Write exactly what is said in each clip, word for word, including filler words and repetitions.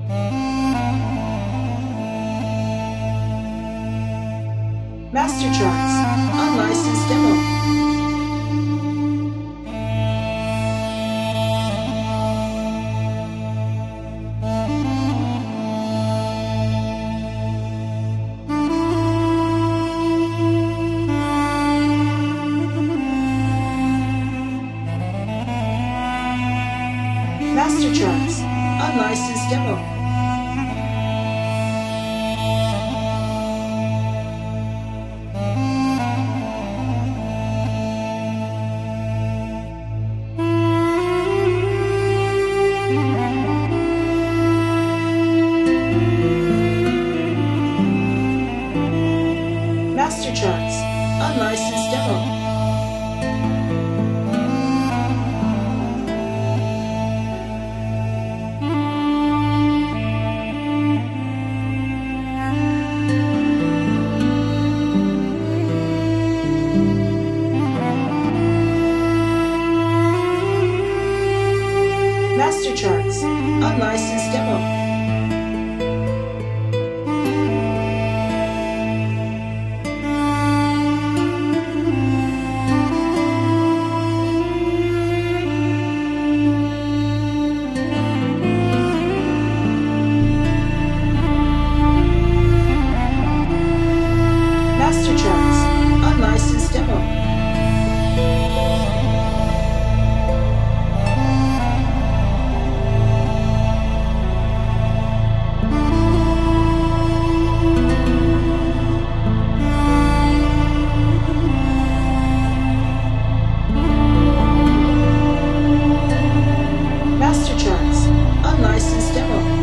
Master Tracks, unlicensed demo. Master Tracks, unlicensed demo. Master Tracks, unlicensed demo. Master Tracks, unlicensed demo. Master Tracks, unlicensed demo. Master Tracks, unlicensed demo.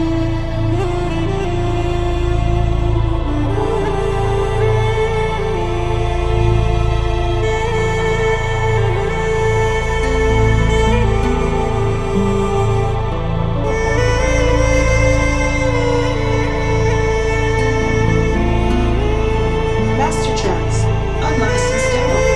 Master Tracks, unlicensed demo.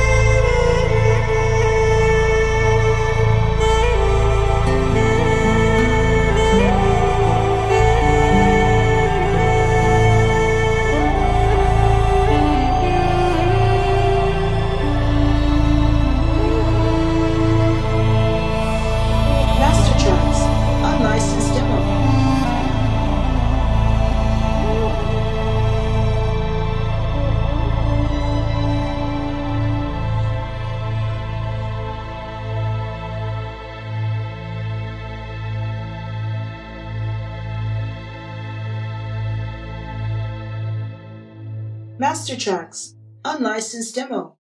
Master Tracks, unlicensed demo. Master Tracks, unlicensed demo.